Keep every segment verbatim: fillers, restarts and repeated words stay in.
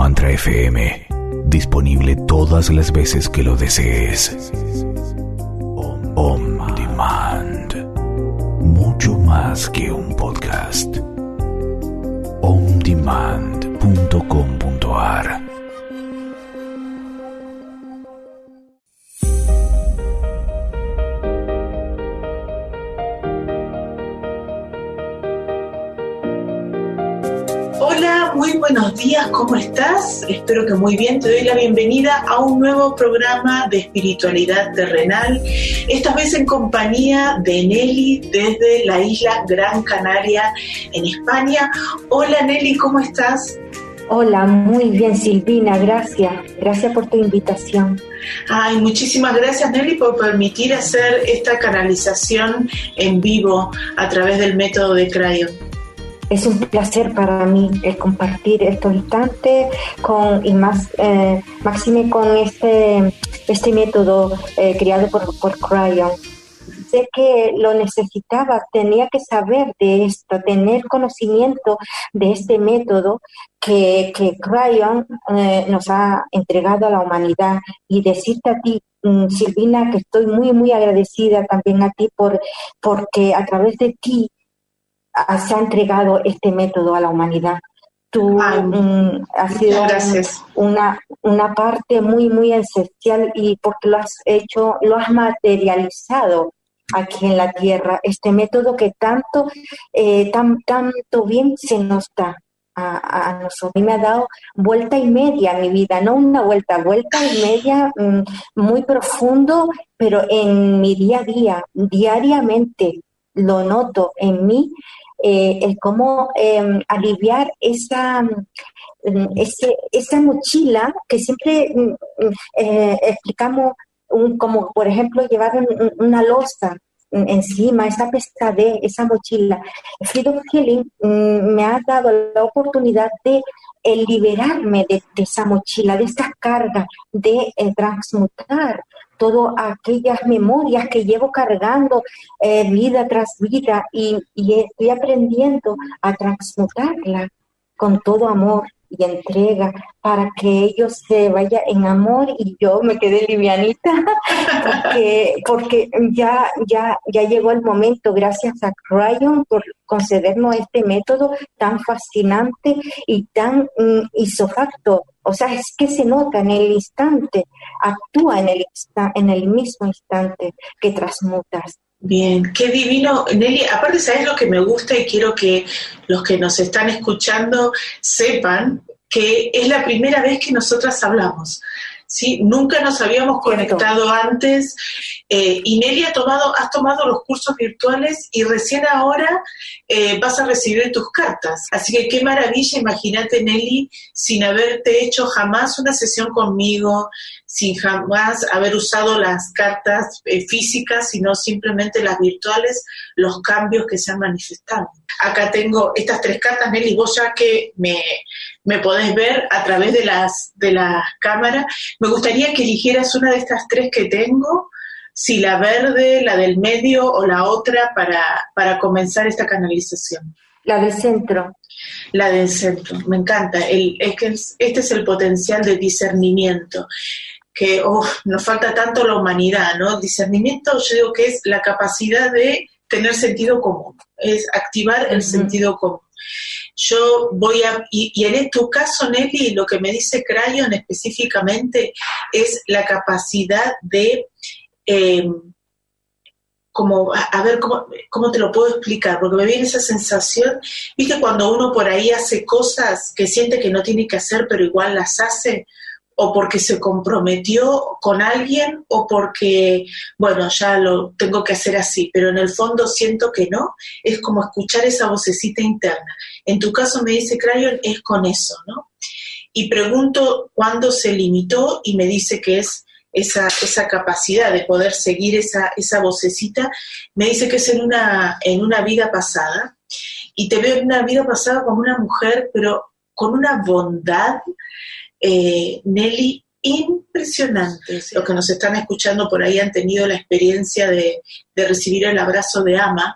Mantra F M, disponible todas las veces que lo desees. On Demand, mucho más que un podcast. on demand punto com punto a r. Hola, muy buenos días, ¿cómo estás? Espero que muy bien. Te doy la bienvenida a un nuevo programa de espiritualidad terrenal, esta vez en compañía de Nelly desde la isla Gran Canaria en España. Hola Nelly, ¿cómo estás? Hola, muy bien Silvina, gracias. Gracias por tu invitación. Ay, muchísimas gracias Nelly por permitir hacer esta canalización en vivo a través del método de Cryo. Es un placer para mí el compartir estos instantes con, y más, eh, máxime con este, este método eh, creado por, por Cryo. Sé que lo necesitaba, tenía que saber de esto, tener conocimiento de este método que, que Cryo eh, nos ha entregado a la humanidad, y decirte a ti, mm, Silvina, que estoy muy, muy agradecida también a ti por, porque a través de ti se ha entregado este método a la humanidad. Tú Ay, um, has sido un, una, una parte muy, muy esencial, y porque lo has hecho, lo has materializado aquí en la tierra, este método que tanto, eh, tan, tanto bien se nos da a, a nosotros. A mí me ha dado vuelta y media a mi vida, no una vuelta, vuelta y media, um, muy profundo, pero en mi día a día, diariamente, lo noto en mí. Eh, el cómo eh, aliviar esa, ese, esa mochila que siempre eh, explicamos, un, como por ejemplo llevar un, una losa encima, esa pesadez, esa mochila. Freedom Healing mm, me ha dado la oportunidad de eh, liberarme de, de esa mochila, de esa carga, de eh, transmutar todas aquellas memorias que llevo cargando eh, vida tras vida, y, y estoy aprendiendo a transmutarla con todo amor y entrega, para que ellos se vayan en amor y yo me quedé livianita porque, porque ya, ya, ya llegó el momento. Gracias a Cryo por concedernos este método tan fascinante y tan mm, isofacto. O sea, es que se nota en el instante, actúa en el, insta- en el mismo instante que transmutas. Bien, qué divino. Nelly, aparte, ¿sabes lo que me gusta? Y quiero que los que nos están escuchando sepan que es la primera vez que nosotras hablamos, ¿sí? Nunca nos habíamos conectado antes, eh, y Nelly ha tomado, has tomado los cursos virtuales y recién ahora eh, vas a recibir tus cartas. Así que qué maravilla. Imagínate, Nelly, sin haberte hecho jamás una sesión conmigo, sin jamás haber usado las cartas eh, físicas, sino simplemente las virtuales, los cambios que se han manifestado. Acá tengo estas tres cartas, Nelly, vos ya que me, me podés ver a través de las de la cámara, me gustaría que eligieras una de estas tres que tengo, si la verde, la del medio o la otra, para, para comenzar esta canalización. La del centro. La del centro, me encanta. El, es que es, este es el potencial de discernimiento, que oh, nos falta tanto a la humanidad, ¿no? Discernimiento, yo digo que es la capacidad de tener sentido común, es activar el uh-huh. sentido común. Yo voy a, y, y en tu caso, Nelly, lo que me dice Cryo específicamente es la capacidad de, eh, como, a, a ver, ¿cómo, ¿cómo te lo puedo explicar? Porque me viene esa sensación, viste, cuando uno por ahí hace cosas que siente que no tiene que hacer, pero igual las hace, o porque se comprometió con alguien, o porque, bueno, ya lo tengo que hacer así, pero en el fondo siento que no, es como escuchar esa vocecita interna. En tu caso, me dice Cryo, es con eso, ¿no? Y pregunto cuándo se limitó, y me dice que es esa, esa capacidad de poder seguir esa, esa vocecita, me dice que es en una, en una vida pasada, y te veo en una vida pasada como una mujer, pero con una bondad, Eh, Nelly, impresionante. Los que nos están escuchando por ahí han tenido la experiencia de, de recibir el abrazo de Ama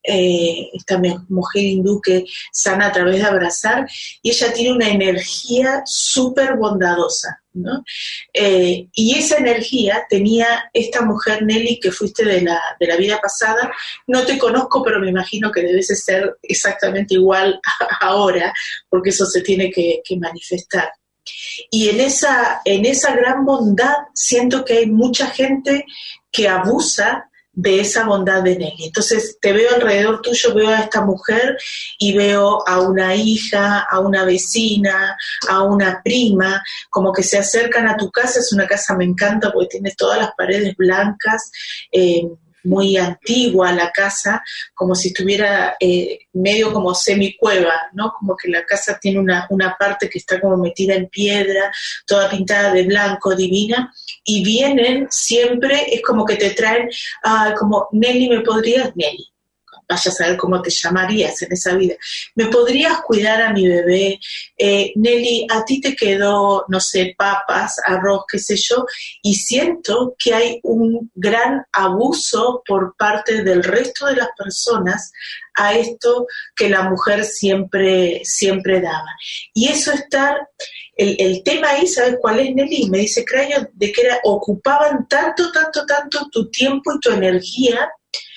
eh, esta mujer hindú que sana a través de abrazar, y ella tiene una energía súper bondadosa, ¿no? Eh, y esa energía tenía esta mujer, Nelly, que fuiste de la, de la vida pasada. No te conozco, pero me imagino que debes de ser exactamente igual ahora, porque eso se tiene que, que manifestar. Y en esa, en esa gran bondad siento que hay mucha gente que abusa de esa bondad de Nelly. Entonces te veo alrededor tuyo, veo a esta mujer y veo a una hija, a una vecina, a una prima, como que se acercan a tu casa. Es una casa, me encanta porque tiene todas las paredes blancas, eh, muy antigua la casa, como si estuviera eh, medio como semicueva, ¿no? Como que la casa tiene una, una parte que está como metida en piedra, toda pintada de blanco, divina, y vienen siempre, es como que te traen, ah, como, Nelly, ¿me podrías? Nelly, vaya a saber cómo te llamarías en esa vida. ¿Me podrías cuidar a mi bebé? Eh, Nelly, a ti te quedó, no sé, papas, arroz, qué sé yo, y siento que hay un gran abuso por parte del resto de las personas a esto que la mujer siempre, siempre daba. Y eso estar, el, el tema ahí, ¿sabes cuál es, Nelly? Me dice Crayon, de que era, ocupaban tanto, tanto, tanto tu tiempo y tu energía,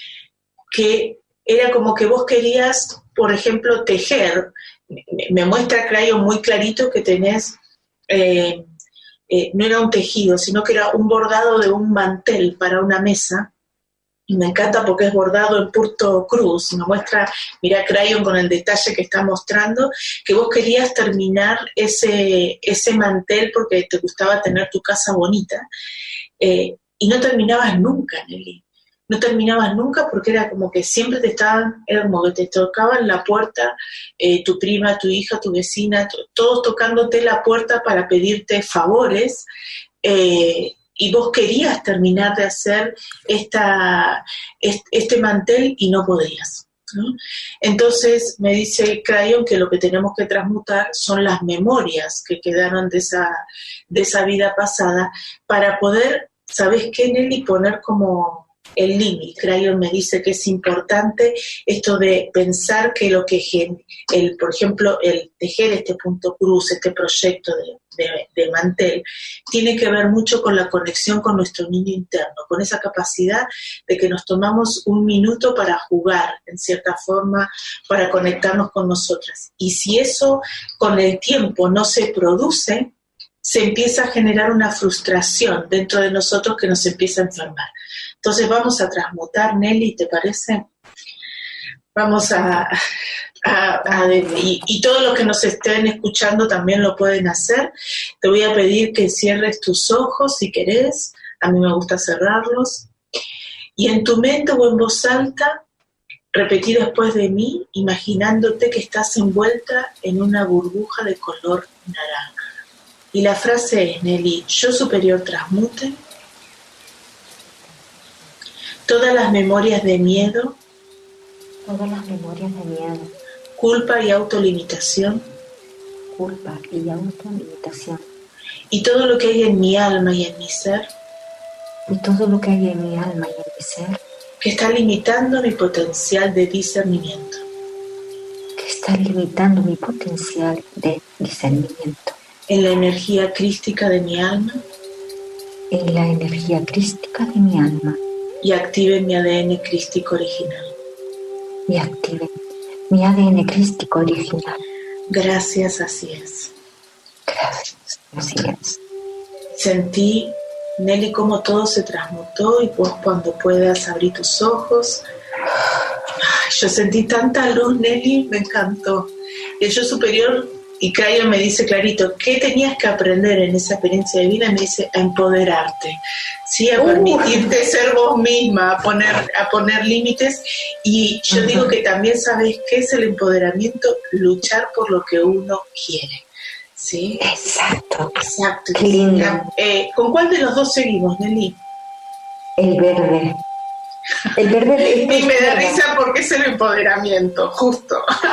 que era como que vos querías, por ejemplo, tejer. Me muestra Crayon muy clarito que tenés, eh, eh, no era un tejido, sino que era un bordado de un mantel para una mesa. Y me encanta porque es bordado en Puerto Cruz. Me muestra, mira Crayon con el detalle que está mostrando, que vos querías terminar ese, ese mantel porque te gustaba tener tu casa bonita. Eh, y no terminabas nunca, Nelly. No terminabas nunca porque era como que siempre te estaban, era como que te tocaban la puerta, eh, tu prima, tu hija, tu vecina, t- todos tocándote la puerta para pedirte favores, eh, y vos querías terminar de hacer esta, este, este mantel y no podías, ¿no? Entonces me dice Crayon que lo que tenemos que transmutar son las memorias que quedaron de esa, de esa vida pasada para poder, ¿sabes qué, Nelly? Poner como el límite. Crayon me dice que es importante esto de pensar que lo que, el, por ejemplo, el tejer este punto cruz, este proyecto de, de, de mantel, tiene que ver mucho con la conexión con nuestro niño interno, con esa capacidad de que nos tomamos un minuto para jugar, en cierta forma, para conectarnos con nosotras. Y si eso con el tiempo no se produce, se empieza a generar una frustración dentro de nosotros que nos empieza a enfermar. Entonces vamos a transmutar, Nelly, ¿te parece? Vamos a... a, a y, y todos los que nos estén escuchando también lo pueden hacer. Te voy a pedir que cierres tus ojos si querés. A mí me gusta cerrarlos. Y en tu mente o en voz alta, repetí después de mí, imaginándote que estás envuelta en una burbuja de color naranja. Y la frase es, Nelly, yo superior transmute todas las memorias de miedo, todas las memorias de miedo, culpa y autolimitación, culpa y autolimitación, y todo lo que hay en mi alma y en mi ser, y todo lo que hay en mi alma y en mi ser, que está limitando mi potencial de discernimiento, que está limitando mi potencial de discernimiento, en la energía crística de mi alma, en la energía crística de mi alma, y active mi A D N crístico original. Y active mi A D N crístico original. Gracias, así es. Gracias, así es. Sentí, Nelly, cómo todo se transmutó, y vos cuando puedas abrir tus ojos. Ay, yo sentí tanta luz, Nelly, me encantó. El yo superior, y Crayon me dice clarito, ¿qué tenías que aprender en esa experiencia de vida? Me dice, a empoderarte, ¿sí? A permitirte uh. ser vos misma, a poner, a poner límites. Y yo uh-huh. digo que también sabes qué es el empoderamiento, luchar por lo que uno quiere, ¿sí? Exacto. Exacto. Qué lindo. Eh, ¿Con cuál de los dos seguimos, Nelly? El verde. El verde. Y me da risa porque es el empoderamiento, justo.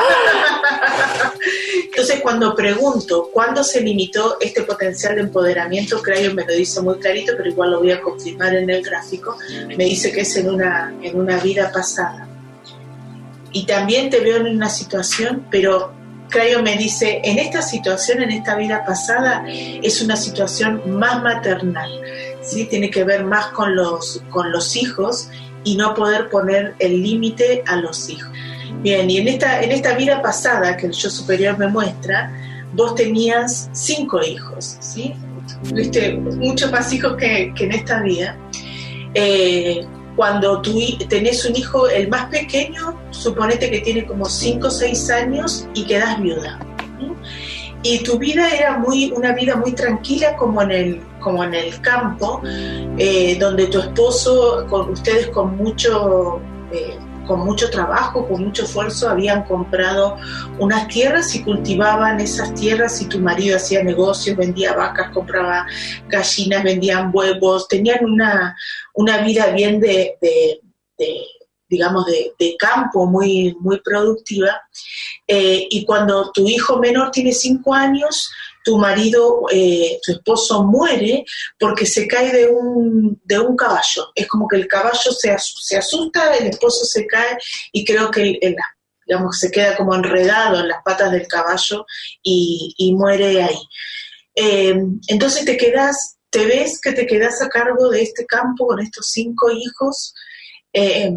Entonces, cuando pregunto cuándo se limitó este potencial de empoderamiento, Crayon me lo dice muy clarito, pero igual lo voy a confirmar en el gráfico. Me dice que es en una, en una vida pasada. y también te veo en una situación, pero Crayon me dice, en esta situación, en esta vida pasada, es una situación más maternal, ¿sí? Tiene que ver más con los, con los hijos y no poder poner el límite a los hijos. Bien, y en esta, en esta vida pasada que el yo superior me muestra, vos tenías cinco hijos, ¿sí? Tuviste muchos más hijos que, que en esta vida. Eh, cuando tú tenés un hijo, el más pequeño, suponete que tiene como cinco o seis años y quedás viuda, ¿sí? Y tu vida era muy, una vida muy tranquila, como en el, como en el campo, eh, donde tu esposo, con ustedes con mucho... Eh, con mucho trabajo, con mucho esfuerzo, habían comprado unas tierras y cultivaban esas tierras, y tu marido hacía negocios, vendía vacas, compraba gallinas, vendían huevos, tenían una, una vida bien de, de, de digamos, de, de campo, muy, muy productiva. Eh, y cuando tu hijo menor tiene cinco años, tu marido, eh, tu esposo muere porque se cae de un, de un caballo. Es como que el caballo se, se asusta, el esposo se cae y creo que el, el, digamos, se queda como enredado en las patas del caballo y, y muere ahí. Eh, entonces te quedas, te ves que te quedas a cargo de este campo con estos cinco hijos, eh,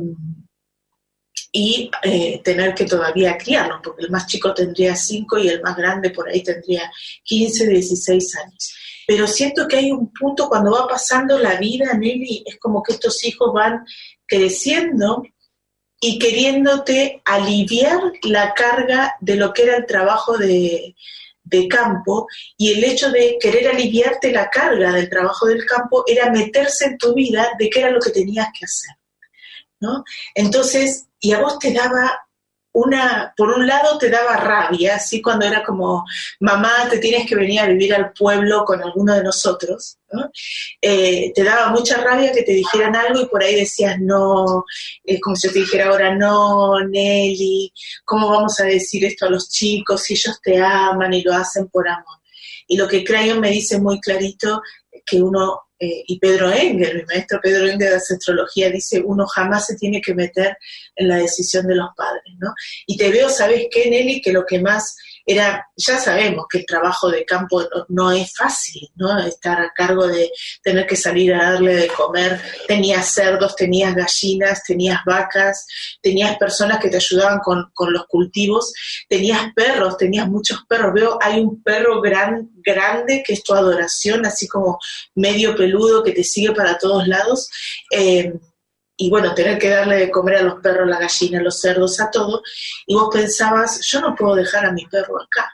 y eh, tener que todavía criarlos, porque el más chico tendría cinco y el más grande por ahí tendría quince, dieciséis años. Pero siento que hay un punto cuando va pasando la vida, Nelly, es como que estos hijos van creciendo y queriéndote aliviar la carga de lo que era el trabajo de, de campo, y el hecho de querer aliviarte la carga del trabajo del campo era meterse en tu vida de qué era lo que tenías que hacer, ¿no? Entonces, y a vos te daba una, por un lado te daba rabia, así cuando era como, mamá, te tienes que venir a vivir al pueblo con alguno de nosotros, ¿no? Eh, te daba mucha rabia que te dijeran algo y por ahí decías, no, es como si yo te dijera ahora, no, Nelly, ¿cómo vamos a decir esto a los chicos si ellos te aman y lo hacen por amor? Y lo que Crayon me dice muy clarito, que uno... Eh, y Pedro Engel, mi maestro Pedro Engel de astrología, dice, uno jamás se tiene que meter en la decisión de los padres, ¿no? Y te veo, ¿sabes qué, Nelly? Que lo que más era, ya sabemos que el trabajo de campo no, no es fácil, ¿no? Estar a cargo de tener que salir a darle de comer, tenías cerdos, tenías gallinas, tenías vacas, tenías personas que te ayudaban con, con los cultivos, tenías perros, tenías muchos perros. Veo, hay un perro gran, grande que es tu adoración, así como medio peludo que te sigue para todos lados, eh, y bueno, tener que darle de comer a los perros, a la gallina, a los cerdos, a todo, y vos pensabas, yo no puedo dejar a mi perro acá.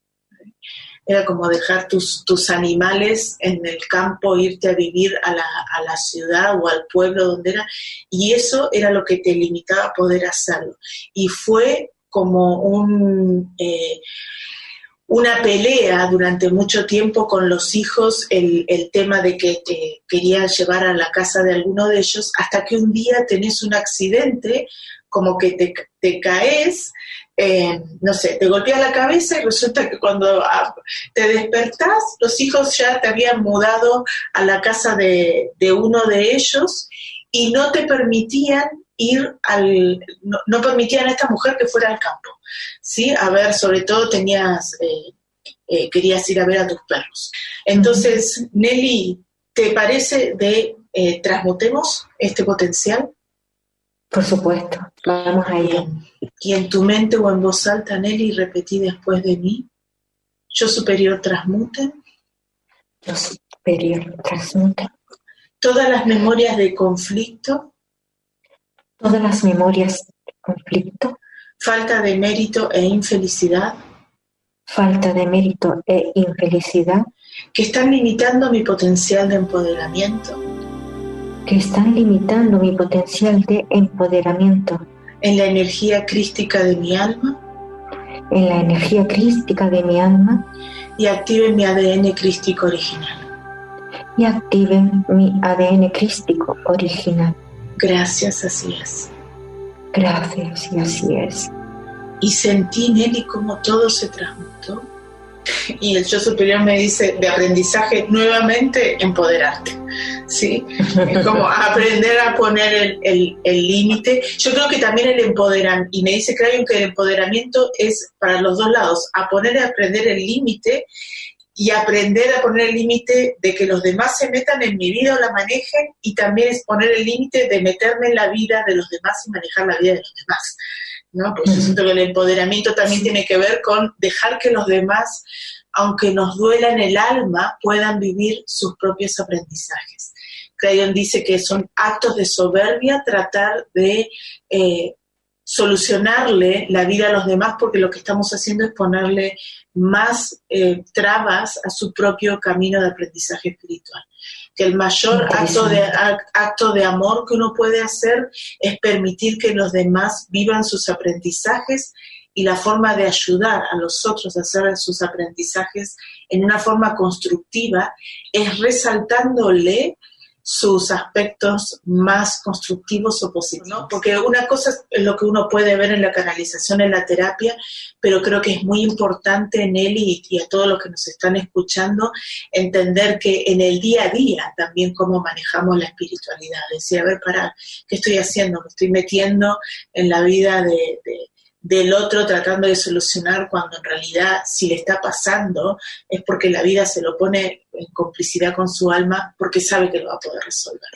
Era como dejar tus, tus animales en el campo, irte a vivir a la, a la ciudad o al pueblo donde era, y eso era lo que te limitaba a poder hacerlo. Y fue como un... Eh, una pelea durante mucho tiempo con los hijos, el, el tema de que te querían llevar a la casa de alguno de ellos, hasta que un día tenés un accidente, como que te, te caes, eh, no sé, te golpeas la cabeza y resulta que cuando ah, te despertás, los hijos ya te habían mudado a la casa de, de uno de ellos y no te permitían ir al, no, no permitían a esta mujer que fuera al campo, ¿sí? A ver, sobre todo tenías, eh, eh, querías ir a ver a tus perros. Entonces, Nelly, ¿te parece de eh, transmutemos este potencial? Por supuesto, vamos a ello. Y en tu mente o en voz alta, Nelly, repetí después de mí, yo superior transmute. Yo superior transmute. Todas las memorias de conflicto. Todas las memorias de conflicto. Falta de mérito e infelicidad. Falta de mérito e infelicidad. Que están limitando mi potencial de empoderamiento. Que están limitando mi potencial de empoderamiento. En la energía crística de mi alma. En la energía crística de mi alma. Y activen mi A D N crístico original. Y activen mi A D N crístico original. Gracias, así es. Gracias, y así es. Y sentí, Nelly, como todo se transmutó. y el yo superior me dice de aprendizaje, nuevamente empoderarte, ¿sí? Es como aprender a poner el límite. Yo creo que también el empoderamiento, y me dice Crayon que el empoderamiento es para los dos lados, a poner y aprender el límite, y aprender a poner el límite de que los demás se metan en mi vida o la manejen, y también es poner el límite de meterme en la vida de los demás y manejar la vida de los demás, ¿no? Porque yo siento que el empoderamiento también tiene que ver con dejar que los demás, aunque nos duela en el alma, puedan vivir sus propios aprendizajes. Crayon dice que son actos de soberbia tratar de eh, solucionarle la vida a los demás, porque lo que estamos haciendo es ponerle más eh, trabas a su propio camino de aprendizaje espiritual. Que el mayor acto de, acto de amor que uno puede hacer es permitir que los demás vivan sus aprendizajes, y la forma de ayudar a los otros a hacer sus aprendizajes en una forma constructiva es resaltándole sus aspectos más constructivos o positivos, ¿no? Porque una cosa es lo que uno puede ver en la canalización, en la terapia, pero creo que es muy importante en él y, y a todos los que nos están escuchando, entender que en el día a día también cómo manejamos la espiritualidad. Decir, a ver, para, ¿qué estoy haciendo? Me estoy metiendo en la vida de, de del otro tratando de solucionar, cuando en realidad si le está pasando es porque la vida se lo pone en complicidad con su alma, porque sabe que lo va a poder resolver.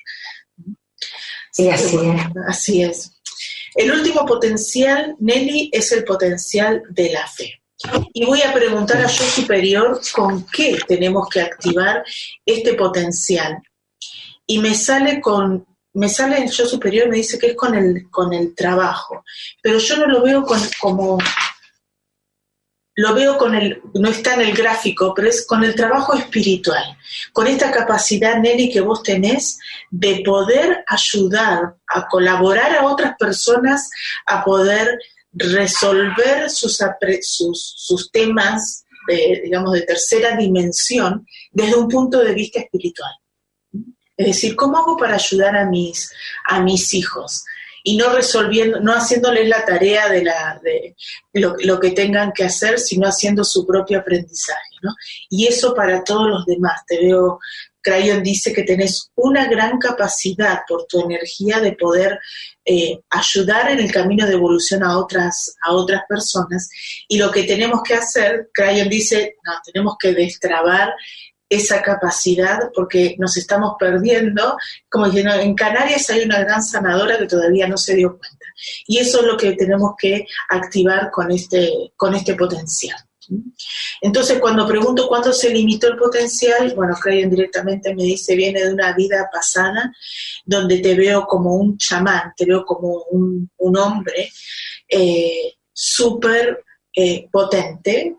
Sí, así es. Así es. El último potencial, Nelly, es el potencial de la fe. Y voy a preguntar a Yo Superior con qué tenemos que activar este potencial. Y me sale con... Me sale el Yo Superior, me dice que es con el, con el trabajo, pero yo no lo veo con, como, lo veo con el, no está en el gráfico, pero es con el trabajo espiritual, con esta capacidad, Nelly, que vos tenés de poder ayudar a colaborar a otras personas a poder resolver sus, sus, sus temas, de, digamos, de tercera dimensión desde un punto de vista espiritual. Es decir, ¿cómo hago para ayudar a mis, a mis hijos? Y no resolviendo, no haciéndoles la tarea de, la, de lo, lo que tengan que hacer, sino haciendo su propio aprendizaje, ¿no? Y eso para todos los demás. Te veo, Crayon dice que tenés una gran capacidad por tu energía de poder eh, ayudar en el camino de evolución a otras, a otras personas. Y lo que tenemos que hacer, Crayon dice, no, tenemos que destrabar esa capacidad, porque nos estamos perdiendo, como diciendo, en Canarias hay una gran sanadora que todavía no se dio cuenta, y eso es lo que tenemos que activar con este, con este potencial. Entonces, cuando pregunto cuándo se limitó el potencial, bueno, Crayon directamente me dice, viene de una vida pasada, donde te veo como un chamán, te veo como un, un hombre eh, súper eh, potente,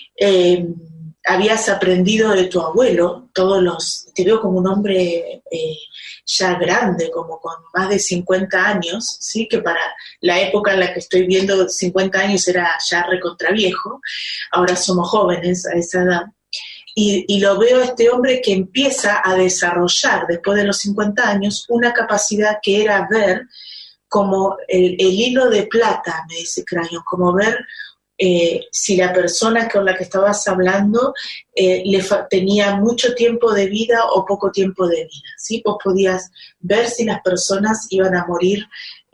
eh, habías aprendido de tu abuelo, todos los, te veo como un hombre eh, ya grande, como con más de cincuenta años, ¿sí? Que para la época en la que estoy viendo cincuenta años era ya recontraviejo, ahora somos jóvenes a esa edad, y, y lo veo a este hombre que empieza a desarrollar después de los cincuenta años una capacidad que era ver como el, el hilo de plata, me dice Crayon, como ver Eh, si la persona con la que estabas hablando eh, le fa- tenía mucho tiempo de vida o poco tiempo de vida, ¿sí? Vos podías ver si las personas iban a morir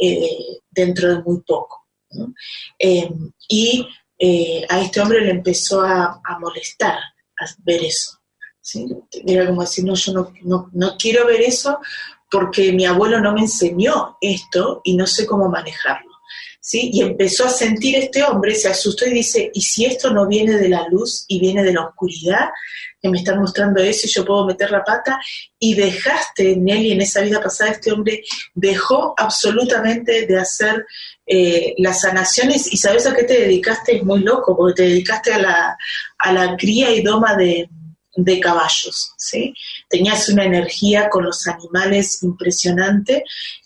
eh, dentro de muy poco, ¿no? Eh, y eh, a este hombre le empezó a, a molestar a ver eso, ¿sí? Era como decir, no, yo no, no, no quiero ver eso porque mi abuelo no me enseñó esto y no sé cómo manejarlo. ¿Sí? Y empezó a sentir este hombre, se asustó y dice, ¿y si esto no viene de la luz y viene de la oscuridad? Que me están mostrando eso y yo puedo meter la pata. Y dejaste, Nelly, en esa vida pasada, este hombre dejó absolutamente de hacer eh, las sanaciones. ¿Y sabes a qué te dedicaste? Es muy loco, porque te dedicaste a la, a la cría y doma de, de caballos, ¿sí? Tenías una energía con los animales impresionante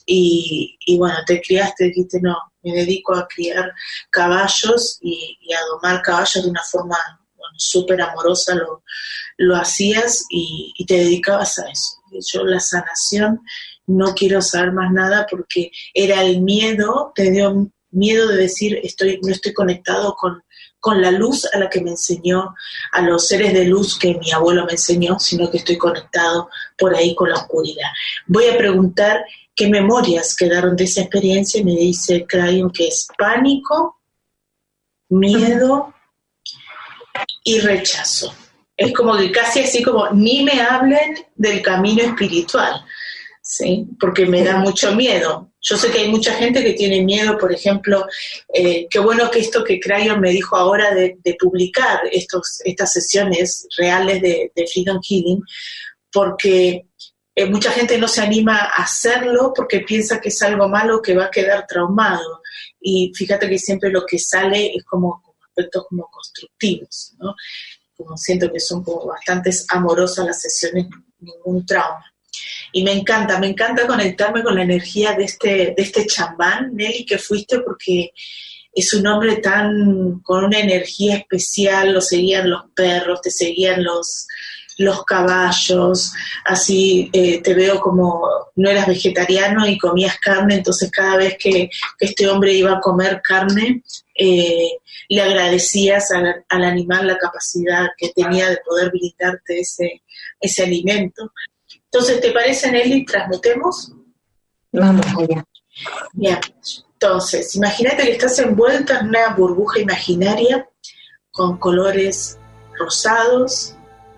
y, y bueno, te criaste, dijiste, no, me dedico a criar caballos y, y a domar caballos de una forma bueno, súper amorosa, lo, lo hacías y, y te dedicabas a eso. Yo la sanación no quiero saber más nada porque era el miedo, te dio miedo de decir estoy no estoy conectado con, con la luz a la que me enseñó, a los seres de luz que mi abuelo me enseñó, sino que estoy conectado por ahí con la oscuridad. Voy a preguntar qué memorias quedaron de esa experiencia y me dice Crayon que es pánico, miedo y rechazo. Es como que casi así como, ni me hablen del camino espiritual, ¿sí? Porque me da mucho miedo. Yo sé que hay mucha gente que tiene miedo, por ejemplo, eh, qué bueno que esto que Crayon me dijo ahora de, de publicar estos, estas sesiones reales de, de Freedom Healing, porque eh, mucha gente no se anima a hacerlo porque piensa que es algo malo que va a quedar traumado. Y fíjate que siempre lo que sale es como, como aspectos como constructivos, ¿no? Como siento que son como bastante amorosas las sesiones, ningún trauma. Y me encanta, me encanta conectarme con la energía de este, de este chambán, Nelly, que fuiste, porque es un hombre tan, con una energía especial, lo seguían los perros, te seguían los, los caballos, así eh, te veo como no eras vegetariano y comías carne, entonces cada vez que, que este hombre iba a comer carne, eh, le agradecías al, al animal la capacidad que tenía de poder brindarte ese, ese alimento. Entonces, ¿te parece, Nelly, transmutemos? Vamos allá. Bien, entonces, imagínate que estás envuelta en una burbuja imaginaria con colores rosados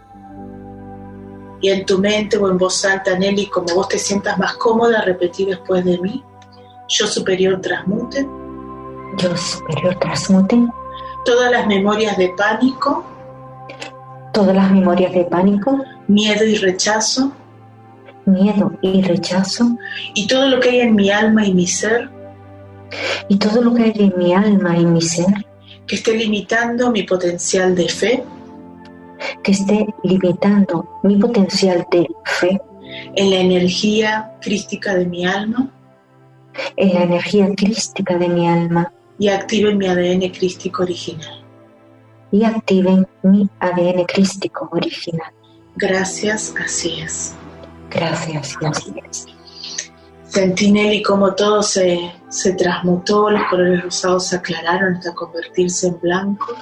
y en tu mente o en voz alta, Nelly, como vos te sientas más cómoda, repetí después de mí. Yo superior transmute. Yo superior transmute. Todas las memorias de pánico. Todas las memorias de pánico. Miedo y rechazo. Miedo y rechazo. Y todo lo que hay en mi alma y mi ser. Y todo lo que hay en mi alma y mi ser. Que esté limitando mi potencial de fe. Que esté limitando mi potencial de fe. En la energía crística de mi alma. En la energía crística de mi alma. Y activen mi A D N crístico original. Y activen mi A D N crístico original. Gracias, así es. Gracias, y así es. Sentí, Nelly, cómo todo se, se transmutó, los colores rosados se aclararon hasta convertirse en blanco.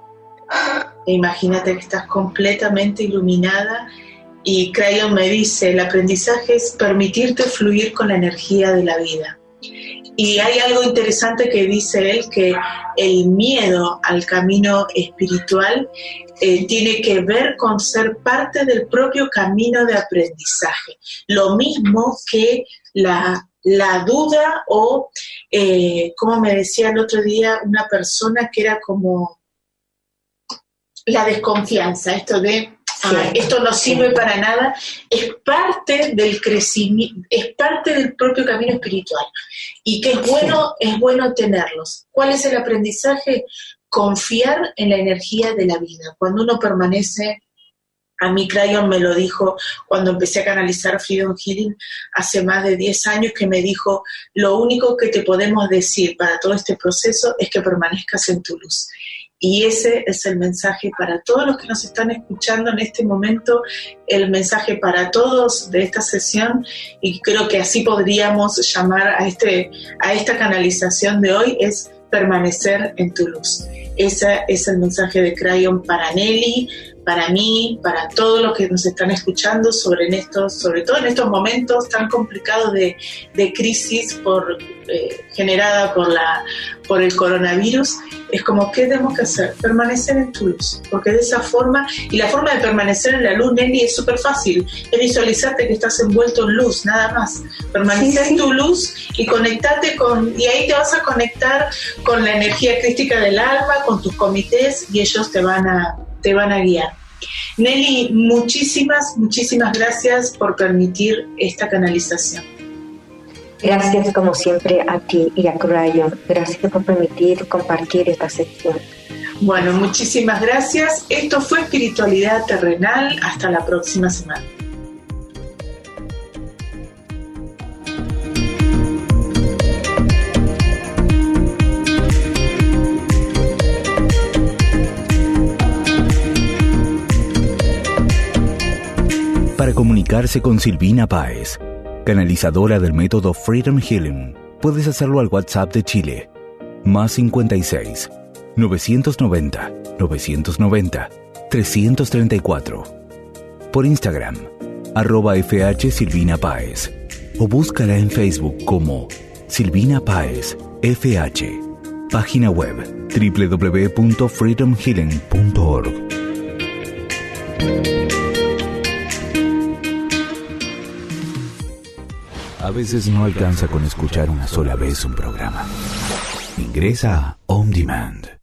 E imagínate que estás completamente iluminada y Crayon me dice, el aprendizaje es permitirte fluir con la energía de la vida. Y hay algo interesante que dice él, que el miedo al camino espiritual eh, tiene que ver con ser parte del propio camino de aprendizaje. Lo mismo que la, la duda o, eh, como me decía el otro día una persona que era como la desconfianza, esto de... Sí. Ah, esto no sirve para nada, es parte del crecimiento, es parte del propio camino espiritual y que es bueno, es bueno tenerlos. ¿Cuál es el aprendizaje? Confiar en la energía de la vida. Cuando uno permanece, a mí Crayon me lo dijo cuando empecé a canalizar Freedom Healing hace más de diez años, que me dijo, lo único que te podemos decir para todo este proceso es que permanezcas en tu luz. Y ese es el mensaje para todos los que nos están escuchando en este momento, el mensaje para todos de esta sesión, y creo que así podríamos llamar a, este, a esta canalización de hoy, es permanecer en tu luz. Ese es el mensaje de Crayon para Nelly, para mí, para todos los que nos están escuchando, sobre, en estos, sobre todo en estos momentos tan complicados de, de crisis por, eh, generada por, la, por el coronavirus. Es como, ¿qué tenemos que hacer? Permanecer en tu luz, porque de esa forma, y la forma de permanecer en la luz, Nelly, es súper fácil, es visualizarte que estás envuelto en luz, nada más. Permanecer sí, sí. en tu luz y conectarte con, y ahí te vas a conectar con la energía crística del alma, con tus comités, y ellos te van a, te van a guiar. Nelly, muchísimas, muchísimas gracias por permitir esta canalización. Gracias como siempre a ti y a Crayon. Gracias por permitir compartir esta sección. Bueno, muchísimas gracias. Esto fue Espiritualidad Terrenal. Hasta la próxima semana. Para comunicarse con Silvina Páez, canalizadora del método Freedom Healing, puedes hacerlo al WhatsApp de Chile, más cincuenta y seis, nueve nueve cero, nueve nueve cero, tres tres cuatro. Por Instagram, arroba fh Silvina Páez. O búscala en Facebook como Silvina Páez F H. Página web doble u doble u doble u punto freedom healing punto org. A veces no alcanza con escuchar una sola vez un programa. Ingresa a On Demand.